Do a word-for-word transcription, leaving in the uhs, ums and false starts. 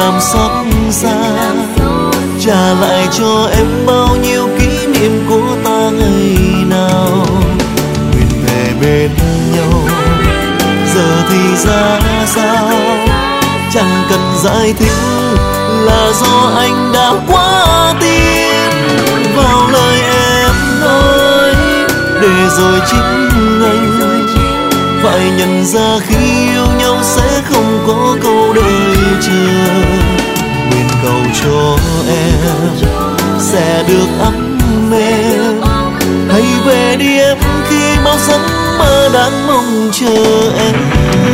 làm xót xa, trả lại cho em bao nhiêu kỷ niệm của ta ngày nào. Nguyện về bên nhau, giờ thì ra sao chẳng cần giải thích, là do anh đã quá tin vào lời em nói, để rồi chính anh phải nhận ra khi yêu nhau sẽ không có câu đời chờ. Nguyện cầu cho em sẽ được ấm êm, hãy về đi em khi bao giấc mơ đang mong chờ em.